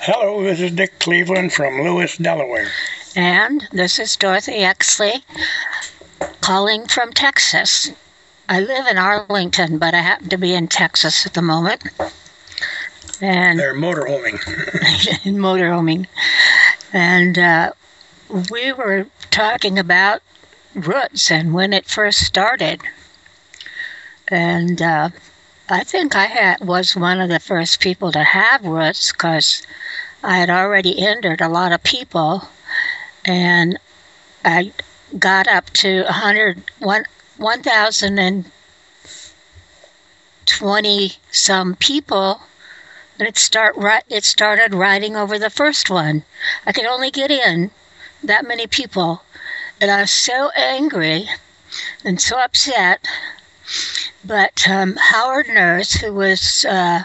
Hello, this is Dick Cleveland from Lewis, Delaware. And this is Dorothy Exley calling from Texas. I live in Arlington, but I happen to be in Texas at the moment. And they're motorhoming. motorhoming. And we were talking about roots and when it first started. And I think I was one of the first people to have roots because I had already entered a lot of people, and I got up to 1,020 some people, and it started riding over the first one. I could only get in that many people, and I was so angry and so upset. But Howard Nurse, who was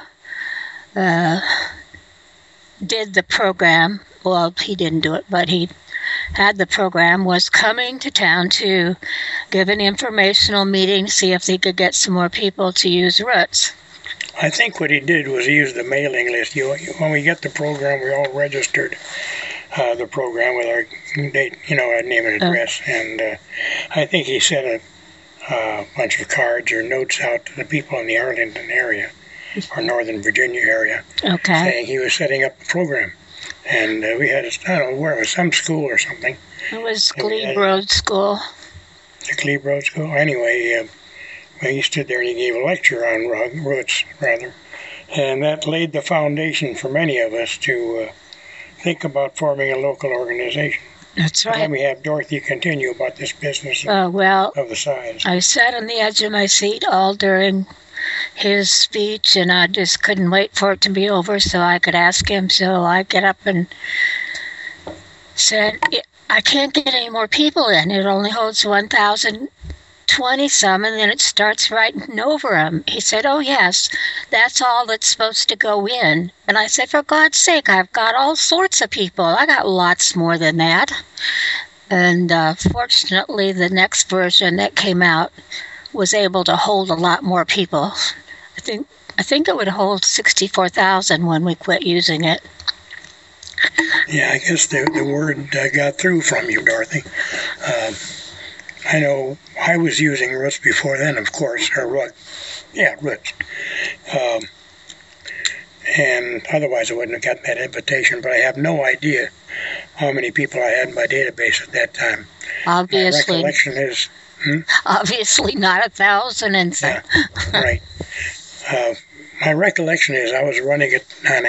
did the program, well, he didn't do it, but he had the program, was coming to town to give an informational meeting, see if they could get some more people to use roots. I think what he did was he used the mailing list. When we get the program, we all registered the program with our date, our name and address, and I think he sent a bunch of cards or notes out to the people in the Arlington area or Northern Virginia area, saying he was setting up a program. And we had, I don't know where it was, some school or something. It was Glebe Road School. The Glebe Road School. Anyway, he stood there and he gave a lecture on roots, and that laid the foundation for many of us to think about forming a local organization. That's right. And then we have Dorothy continue about this business of the size. I sat on the edge of my seat all during his speech, and I just couldn't wait for it to be over so I could ask him. So I get up and said, I can't get any more people in. It only holds 1,020 some, and then it starts writing over them. He said, oh, yes, that's all that's supposed to go in. And I said, for God's sake, I've got all sorts of people. I got lots more than that. And fortunately, the next version that came out was able to hold a lot more people. I think it would hold 64,000 when we quit using it. Yeah, I guess the word got through from you, Dorothy. I know I was using roots before then, of course, or roots. Yeah, roots. And otherwise I wouldn't have gotten that invitation, but I have no idea how many people I had in my database at that time. Obviously. My recollection is... Obviously not 1,000 and so. Yeah, right. My recollection is I was running it on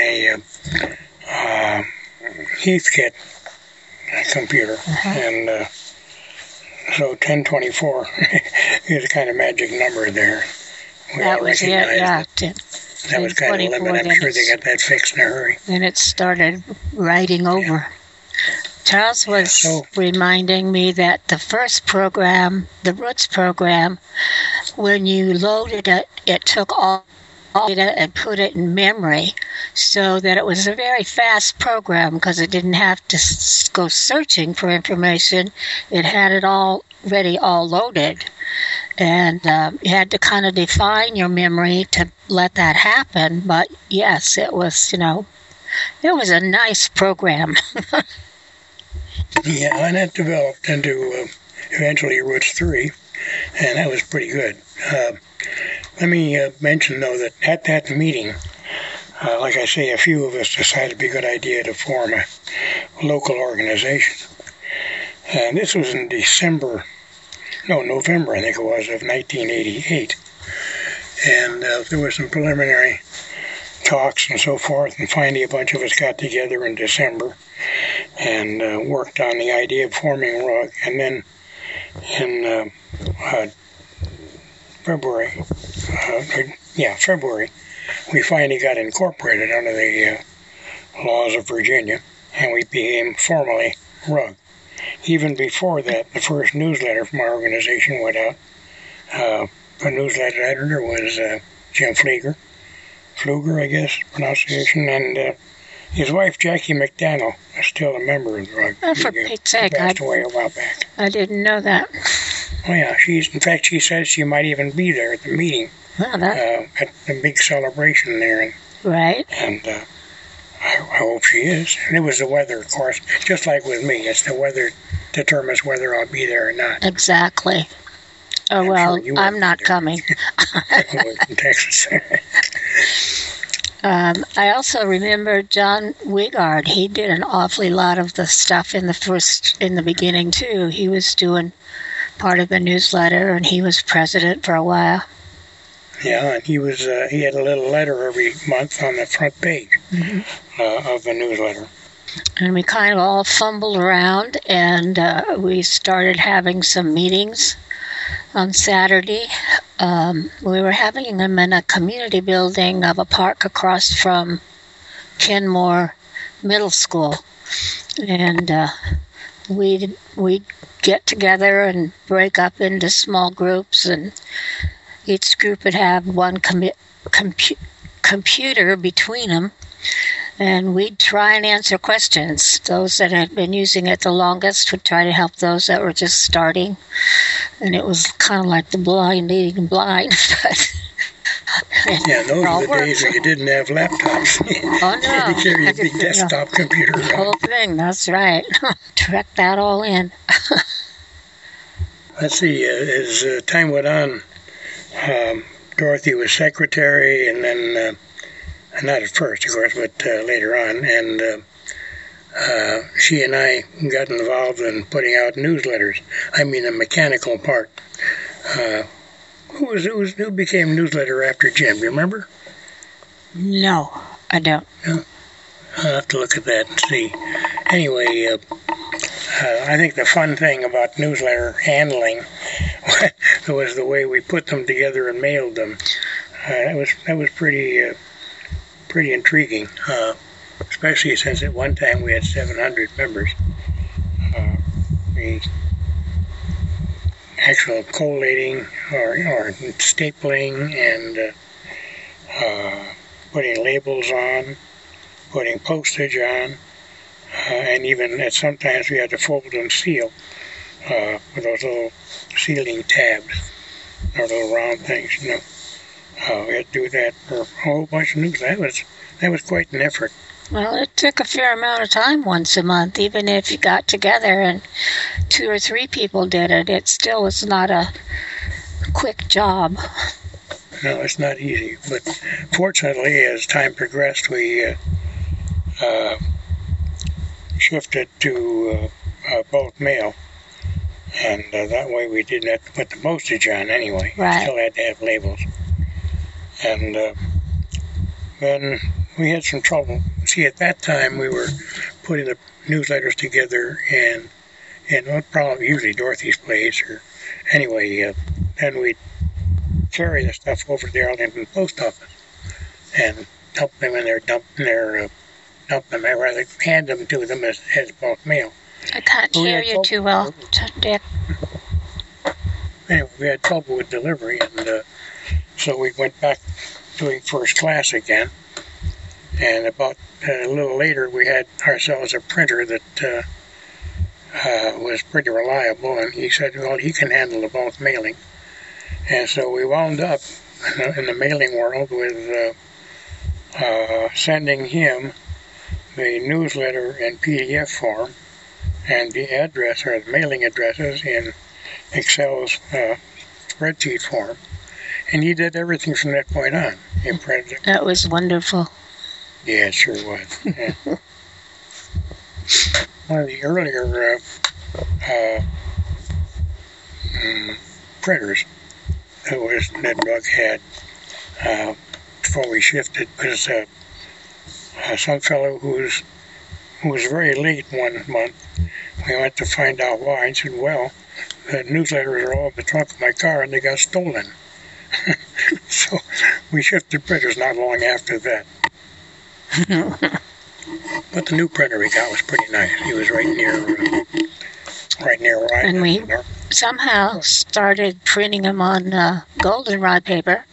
a Heathkit computer, and so 1024 is a kind of magic number there. That was it, yeah. That was kind of a limit. I'm sure they got that fixed in a hurry. And it started writing over. Yeah. Charles was reminding me that the first program, the Roots program, when you loaded it, it took all data and put it in memory, so that it was a very fast program because it didn't have to go searching for information. It had it already all loaded. And you had to kind of define your memory to let that happen. But yes, it was, it was a nice program. Yeah, and that developed into eventually Roots 3, and that was pretty good. Let me mention, though, that at that meeting, like I say, a few of us decided it would be a good idea to form a local organization. And this was in November, I think it was, of 1988. And there were some preliminary talks and so forth, and finally a bunch of us got together in December and worked on the idea of forming RUG. And then in February, we finally got incorporated under the laws of Virginia, and we became formally RUG. Even before that, the first newsletter from our organization went out. The newsletter editor was Jim Pfluger, I guess, pronunciation, and his wife, Jackie McDaniel, is still a member of the RUG. For Pete's sake, passed away a while back. I didn't know that. Oh, yeah. In fact, she says she might even be there at the meeting, at the big celebration there. Right. And I hope she is. And it was the weather, of course. Just like with me, it's the weather determines whether I'll be there or not. Exactly. Oh, well, sure I'm not coming. In Texas. I also remember John Wigard. He did an awfully lot of the stuff in the beginning, too. He was doing part of the newsletter, and he was president for a while. Yeah, and he had a little letter every month on the front page of the newsletter. And we kind of all fumbled around, and we started having some meetings on Saturday. We were having them in a community building of a park across from Kenmore Middle School. And we'd get together and break up into small groups, and each group would have one computer between them, and we'd try and answer questions. Those that had been using it the longest would try to help those that were just starting, and it was kind of like the blind leading blind. Yeah, those were the days when you didn't have laptops. Oh, no. You had to carry a big desktop computer. The whole thing, that's right. Track that all in. Let's see, as time went on, Dorothy was secretary, and then, not at first, of course, but later on, and she and I got involved in putting out newsletters. I mean, the mechanical part. Who became newsletter after Jim? You remember? No, I don't. No? I'll have to look at that and see. Anyway, I think the fun thing about newsletter handling was the way we put them together and mailed them. That was pretty intriguing, especially since at one time we had 700 members. The actual collating or stapling and putting labels on, putting postage on, and even sometimes we had to fold and seal with those little sealing tabs or little round things, We had to do that for a whole bunch of news. That was quite an effort. Well, it took a fair amount of time once a month. Even if you got together and 2 or 3 people did it, it still was not a quick job. No, it's not easy. But fortunately, as time progressed, we shifted to bulk mail. And that way we didn't have to put the postage on anyway. Right. We still had to have labels. And then we had some trouble. See, at that time we were putting the newsletters together and probably usually Dorothy's place, or anyway, then we'd carry the stuff over to the Arlington post office and dump them in there, rather hand them to them as bulk mail. I can't hear you too well, Dick. Anyway, we had trouble with delivery, and so we went back doing first class again. And about a little later, we had ourselves a printer that was pretty reliable, and he said, well, he can handle the bulk mailing. And so we wound up in the mailing world with sending him the newsletter in PDF form and the address or the mailing addresses in Excel's spreadsheet form. And he did everything from that point on. He printed it. That was wonderful. Yeah, it sure was. Yeah. One of the earlier printers that Doug had before we shifted was some fellow who was very late one month. We went to find out why, and said, well, the newsletters are all in the trunk of my car and they got stolen. So we shifted printers not long after that. But the new printer we got was pretty nice. He was right near where I And we somehow started printing them on goldenrod paper.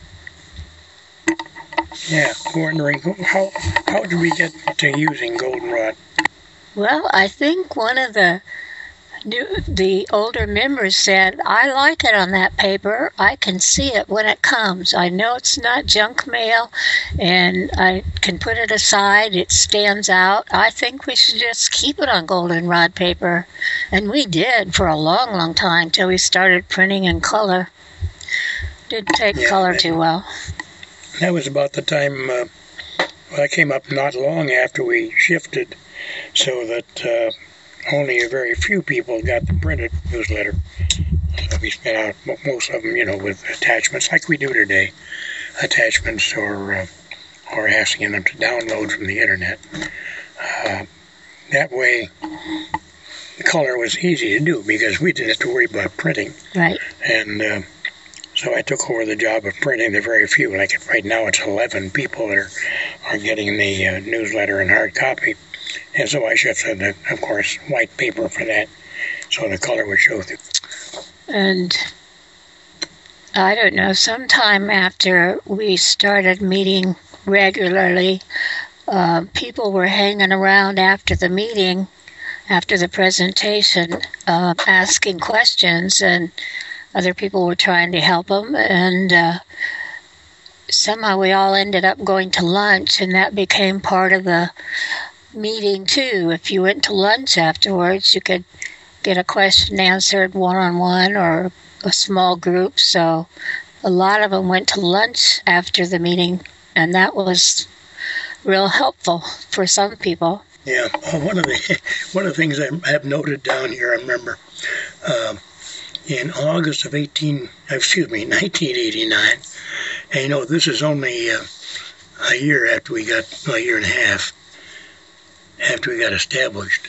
Yeah, wondering how did we get to using goldenrod? Well, I think one of the the older members said, I like it on that paper. I can see it when it comes. I know it's not junk mail, and I can put it aside. It stands out. I think we should just keep it on goldenrod paper. And we did for a long, long time till we started printing in color. Didn't take color too well. That was about the time I came up not long after we shifted, so that only a very few people got the printed newsletter. We spent out most of them, with attachments like we do today, attachments or asking them to download from the internet. That way, color was easy to do because we didn't have to worry about printing. Right. And so I took over the job of printing the very few. Like right now, it's 11 people that are getting the newsletter in hard copy. And so I shifted, of course, white paper for that, so the color would show through. And I don't know, sometime after we started meeting regularly, people were hanging around after the meeting, after the presentation, asking questions, and other people were trying to help them. And somehow we all ended up going to lunch, and that became part of the meeting too. If you went to lunch afterwards, you could get a question answered one-on-one or a small group. So a lot of them went to lunch after the meeting, and that was real helpful for some people. Yeah, one of the things I have noted down here, I remember in August of 1989, and this is only a year after we got, a year and a half after we got established.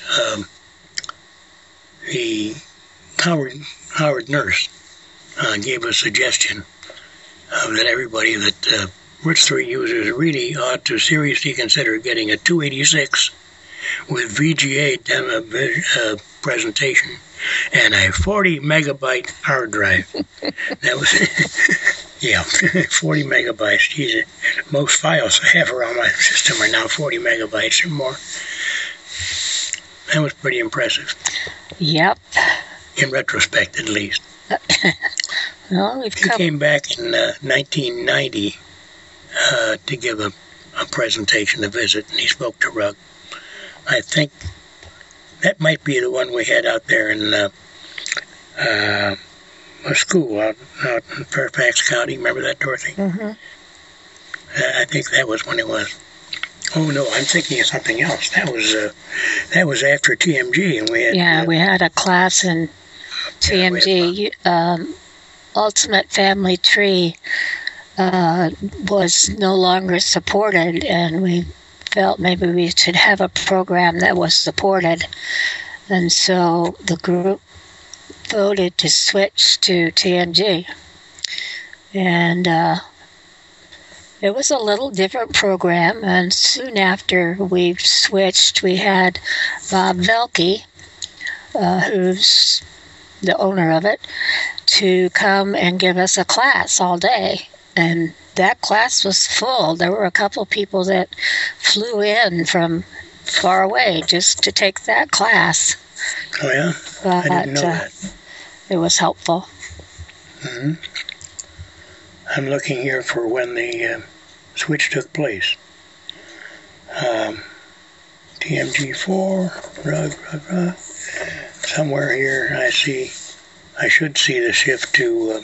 The Howard Nurse gave a suggestion that everybody that Rich 3 users really ought to seriously consider getting a 286 with VGA presentation and a 40 megabyte hard drive. That was 40 megabytes. Jeez, most files I have around my system are now 40 megabytes or more. That was pretty impressive. Yep. In retrospect, at least. Well, he came back in 1990 to give a presentation, a visit, and he spoke to Rugg. I think that might be the one we had out there in a school out in Fairfax County. Remember that, Dorothy? Mm-hmm. I think that was when it was. Oh no, I'm thinking of something else. That was after TMG, and we had we had a class in TMG. Ultimate Family Tree was no longer supported, and we felt maybe we should have a program that was supported, and so the group voted to switch to TMG, and it was a little different program. And soon after we switched, we had Bob Velke, who's the owner of it, to come and give us a class all day. And that class was full. There were a couple people that flew in from far away just to take that class. Oh, yeah? But, I didn't know that. It was helpful. Mm-hmm. I'm looking here for when the switch took place. TMG4, Rugg. Somewhere here I should see the shift to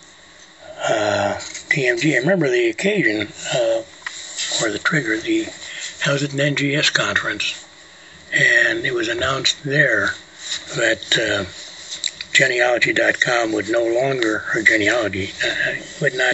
TMG. I remember the occasion, or the trigger, I was at an NGS conference, and it was announced there that genealogy.com would no longer, or genealogy, would not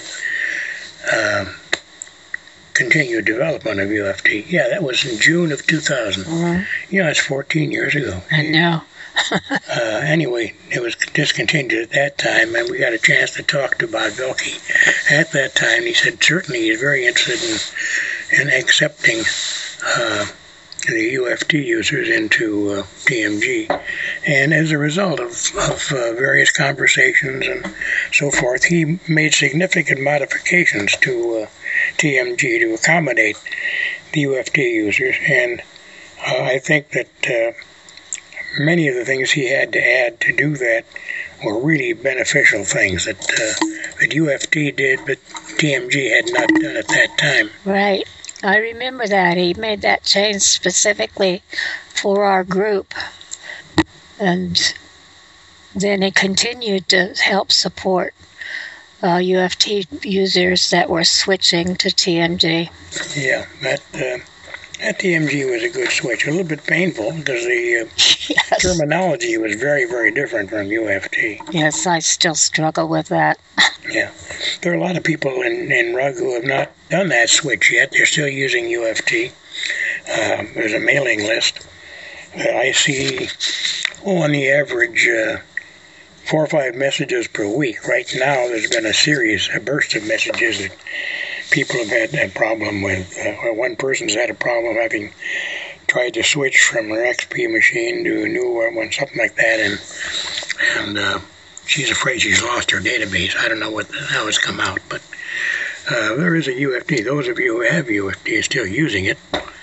continue development of UFT. Yeah, that was in June of 2000. Mm-hmm. It's 14 years ago. I know. Anyway, it was discontinued at that time, and we got a chance to talk to Bob Velke. At that time, he said certainly he's very interested in accepting the UFT users into TMG. And as a result of various conversations and so forth, he made significant modifications to TMG to accommodate the UFT users. And I think that many of the things he had to add to do that were really beneficial things that UFT did, but TMG had not done at that time. Right. I remember that. He made that change specifically for our group. And then he continued to help support UFT users that were switching to TMG. Yeah, that TMG was a good switch. A little bit painful because the Yes. terminology was very, very different from UFT. Yes, I still struggle with that. Yeah. There are a lot of people in RUG who have not done that switch yet. They're still using UFT. There's a mailing list. I see, on the average, 4 or 5 messages per week. Right now, there's been a burst of messages that people have had a problem with. One person's had a problem having tried to switch from her XP machine to a newer one, something like that, and she's afraid she's lost her database. I don't know how it's come out, but there is a UFT. Those of you who have UFT and still using it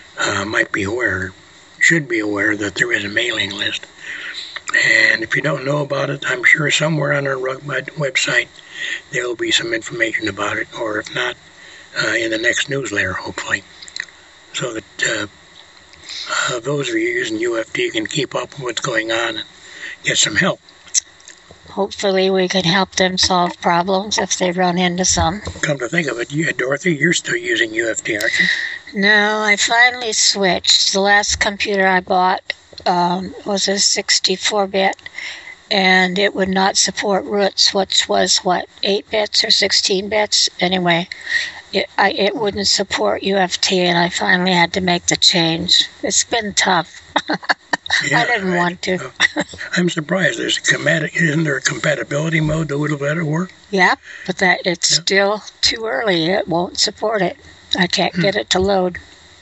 should be aware that there is a mailing list. And if you don't know about it, I'm sure somewhere on our RUG website there will be some information about it, or if not, in the next newsletter, hopefully, so that those of you using UFT can keep up with what's going on and get some help. Hopefully we can help them solve problems if they run into some. Come to think of it, Dorothy, you're still using UFT, aren't you? No, I finally switched. The last computer I bought was a 64-bit, and it would not support roots, which was, 8 bits or 16 bits? Anyway, it wouldn't support UFT, and I finally had to make the change. It's been tough. Yeah, I didn't want to. I'm surprised. Isn't there a compatibility mode that would have let it work? Yeah, but it's still too early. It won't support it. I can't get it to load.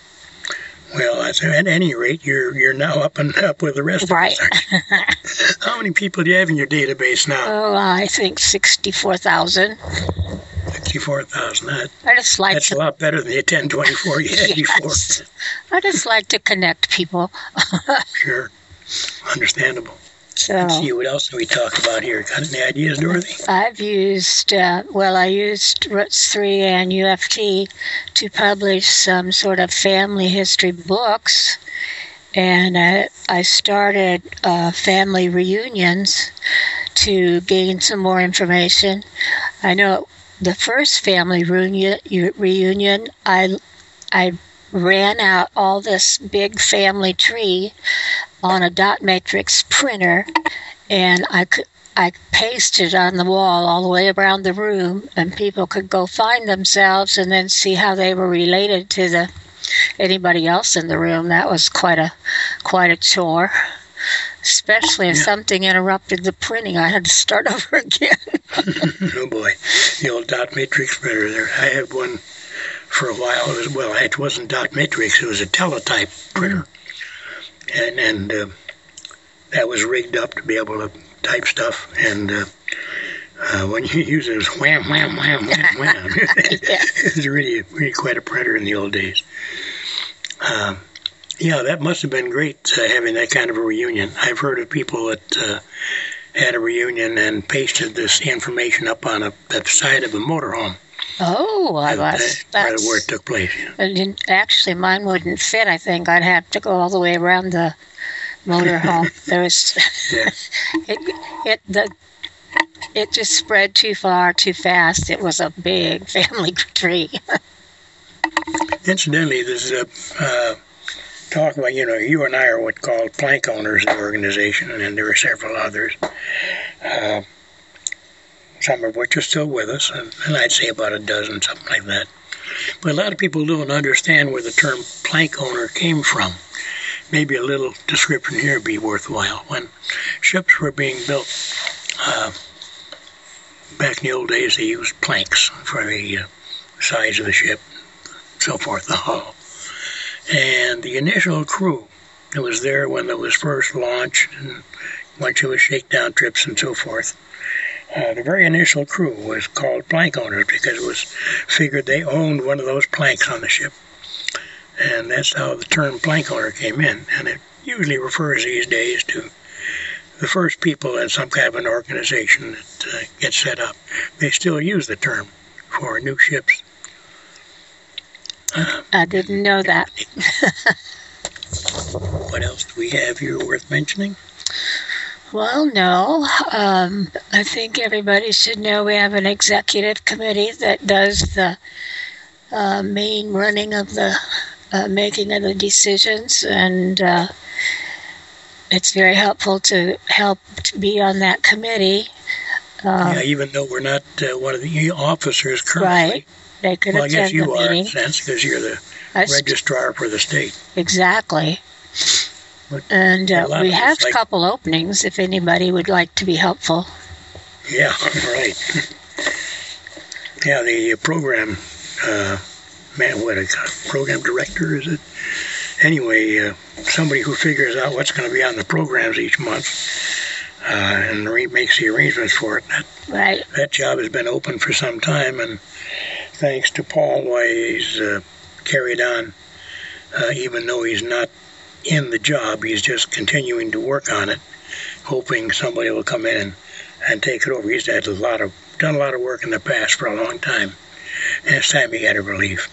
Well, at any rate, you're now up with the rest of us. Right. How many people do you have in your database now? Oh, I think 64,000. 64,000. That's a lot better than the 1024 you had before. I just like to connect people. Sure. Understandable. So, let's see, what else have we talked about here? Got any ideas, Dorothy? I've used, I used Roots 3 and UFT to publish some sort of family history books. And I started family reunions to gain some more information. I know the first family reunion, I ran out all this big family tree on a dot matrix printer, and I pasted on the wall all the way around the room, and people could go find themselves and then see how they were related to anybody else in the room. That was quite a chore, especially if something interrupted the printing. I had to start over again. Oh boy, the old dot matrix printer there. I had one for a while. It wasn't dot matrix, it was a teletype printer. And that was rigged up to be able to type stuff. And when you use it, it was wham, wham, wham, wham, wham. It was really quite a printer in the old days. That must have been great having that kind of a reunion. I've heard of people that had a reunion and pasted this information up on the side of a motorhome. Oh, that's where it took place. Yeah. Actually, mine wouldn't fit. I think I'd have to go all the way around the motorhome. There was it just spread too far, too fast. It was a big family tree. Incidentally, there's talk about, you and I are what's called plank owners in the organization, and there are several others. Some of which are still with us, and I'd say about a dozen, something like that. But a lot of people don't understand where the term plank owner came from. Maybe a little description here would be worthwhile. When ships were being built, back in the old days, they used planks for the size of the ship, so forth, the hull. And the initial crew that was there when it was first launched, and went through shakedown trips and so forth, the very initial crew was called plank owners because it was figured they owned one of those planks on the ship. And that's how the term plank owner came in. And it usually refers these days to the first people in some kind of an organization that gets set up, they still use the term for new ships. I didn't know that. What else do we have here worth mentioning? Well, no. I think everybody should know we have an executive committee that does the main running of the making of the decisions, and it's very helpful to help be on that committee. Yeah, even though we're not one of the officers currently. Right. They could well, I guess attend you the are, meeting. in a sense, because you're the registrar for the state. Exactly. But And we have a like, couple openings if anybody would like to be helpful. Yeah, right. Yeah, the program, program director, is it? Anyway, somebody who figures out what's going to be on the programs each month and makes the arrangements for it. Right. That job has been open for some time, and thanks to Paul, why he's carried on, even though he's not in the job, he's just continuing to work on it, hoping somebody will come in and take it over. He's done a lot of work in the past for a long time, and it's time he had a relief.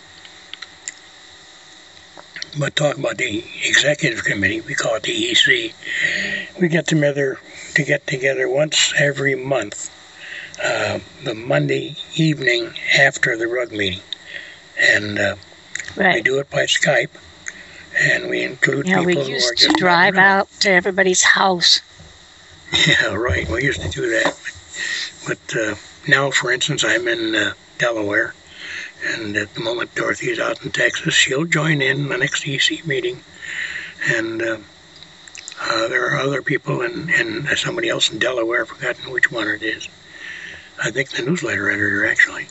But talk about the executive committee, we call it the EC. We get together once every month, the Monday evening after the RUG meeting, and we do it by Skype. And we include people who are just... we used to drive out to everybody's house. Yeah, right. We used to do that. But now, for instance, I'm in Delaware. And at the moment, Dorothy's out in Texas. She'll join in the next EC meeting. And there are other people and somebody else in Delaware. I've forgotten which one it is. I think the newsletter editor, actually.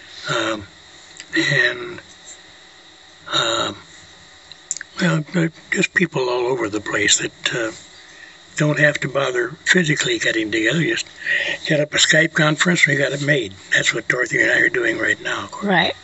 Well, just people all over the place that don't have to bother physically getting together. Just get up a Skype conference, we got it made. That's what Dorothy and I are doing right now. Right.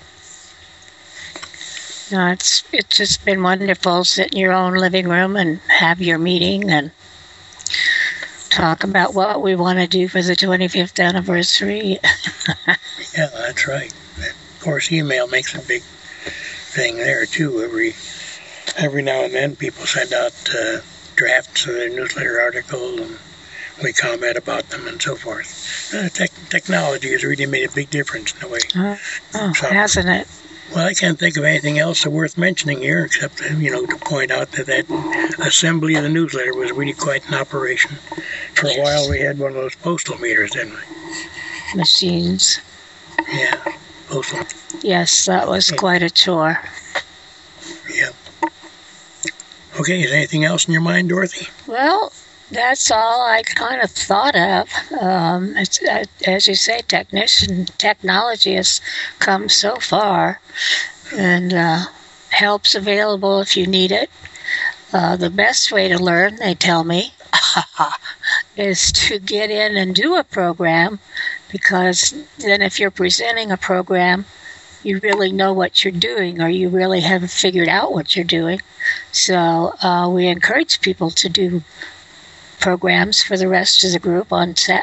No, it's just been wonderful. Sit in your own living room and have your meeting and talk about what we want to do for the 25th anniversary. Yeah, that's right. Of course, email makes a big thing there, too. Every now and then, people send out drafts of their newsletter article, and we comment about them and so forth. Technology has really made a big difference in the way. Hasn't it? Well, I can't think of anything else worth mentioning here, except to point out that assembly of the newsletter was really quite an operation. For a while, we had one of those postal meters, didn't we? Machines. Yeah, postal. Yes, that was quite a chore. Yeah. Okay, is anything else in your mind, Dorothy? Well, that's all I kind of thought of. As you say, technology has come so far, and help's available if you need it. The best way to learn, they tell me, is to get in and do a program, because then if you're presenting a program, you really know what you're doing, or you really haven't figured out what you're doing. So we encourage people to do programs for the rest of the group on the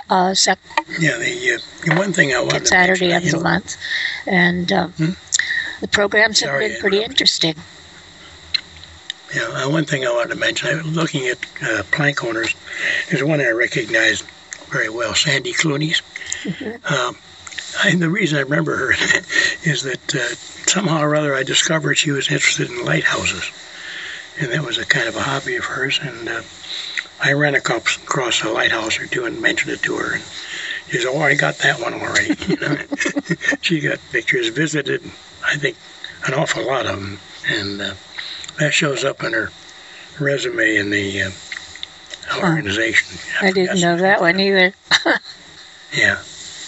one thing I wanted to Saturday mention, of the month. And the programs have been pretty interesting. Yeah, one thing I wanted to mention, I was looking at plank owners. There's one I recognize very well, Sandy Clooney's. The reason I remember her is that somehow or other I discovered she was interested in lighthouses. And that was a kind of a hobby of hers. And I ran across a lighthouse or two and mentioned it to her. And she said, I got that one already. She got pictures, visited, I think, an awful lot of them. And that shows up in her resume in the organization. I didn't know that one either. Yeah.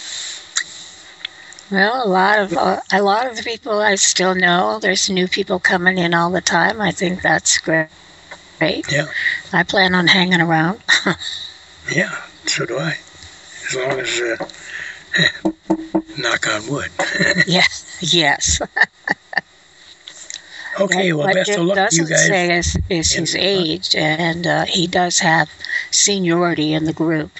Well, a lot of the people I still know. There's new people coming in all the time. I think that's great. Yeah. I plan on hanging around. Yeah, so do I. As long as knock on wood. Yes. Okay, well, best of luck to you guys. What Dick doesn't say is his age, and he does have seniority in the group.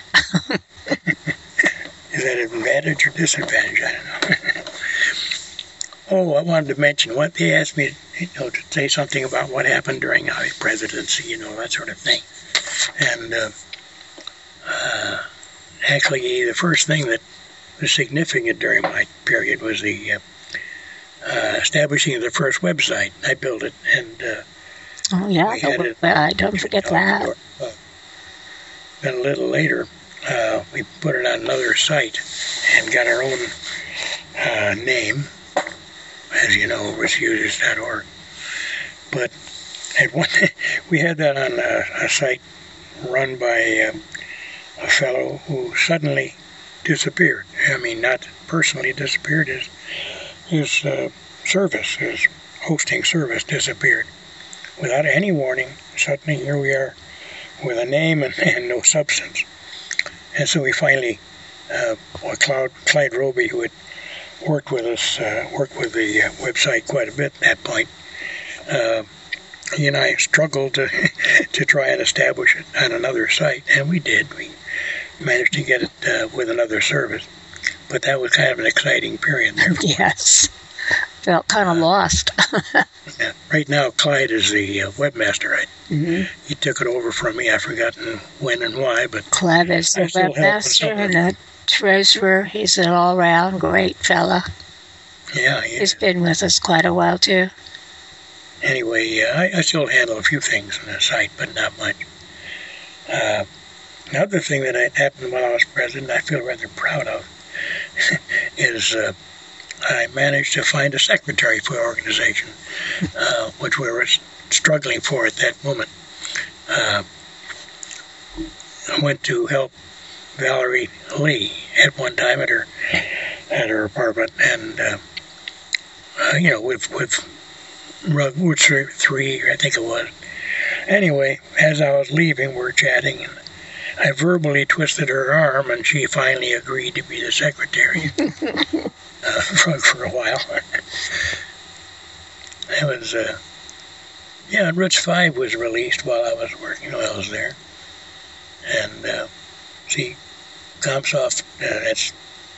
Is that an advantage or disadvantage? I don't know. Oh, I wanted to mention what they asked me, to say something about what happened during my presidency, that sort of thing. And actually, the first thing that was significant during my period was the establishing of the first website. I built it, and oh yeah, I don't forget that. Then a little later, we put it on another site and got our own name. As you know, RootsUsers.org. But we had that on a site run by a fellow who suddenly disappeared. I mean, not personally disappeared. His service, his hosting service disappeared. Without any warning, suddenly here we are with a name and no substance. And so we finally, Clyde Roby, who had worked with us, worked with the website quite a bit at that point. He and I struggled to try and establish it on another site, and we did. We managed to get it with another service, but that was kind of an exciting period there. Yes, felt kind of lost. Yeah. Right now, Clyde is the webmaster. He took it over from me. I've forgotten when and why, but Clyde is the webmaster and the treasurer. He's an all-round great fella. Yeah, he's been with us quite a while too. Anyway, I still handle a few things on the site, but not much. Another thing that happened while I was president, I feel rather proud of, is I managed to find a secretary for the organization, which we were struggling for at that moment. I went to help Valerie Lee at one time at her apartment, and with Woods 3, I think it was. Anyway, as I was leaving, we're chatting, and I verbally twisted her arm, and she finally agreed to be the secretary for a while. That was, Roots 5 was released while I was working, while I was there. And, see, Comsoft, that's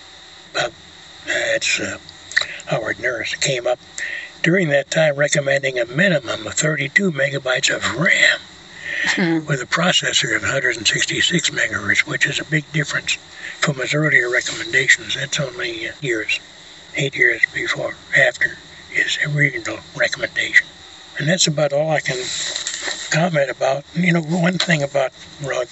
Howard Nurse, came up during that time recommending a minimum of 32 megabytes of RAM with a processor of 166 megahertz, which is a big difference from his earlier recommendations. That's only 8 years after his original recommendation. And that's about all I can comment about. One thing about RUG,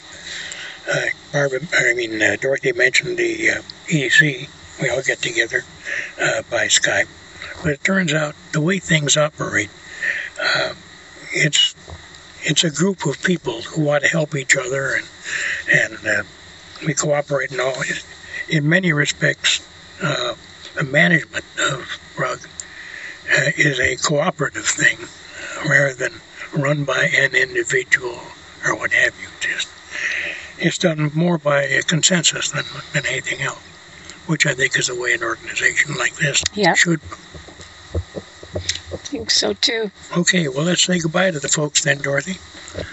Dorothy mentioned the EDC. We all get together by Skype. But it turns out the way things operate, it's a group of people who want to help each other, and we cooperate and all. In many respects, the management of RUG is a cooperative thing rather than run by an individual or what have you. It's done more by a consensus than anything else, which I think is the way an organization like this should. I think so too. Okay, well, let's say goodbye to the folks then, Dorothy.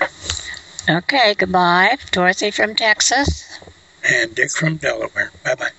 Okay, goodbye. Dorothy from Texas. And Dick from Delaware. Bye-bye.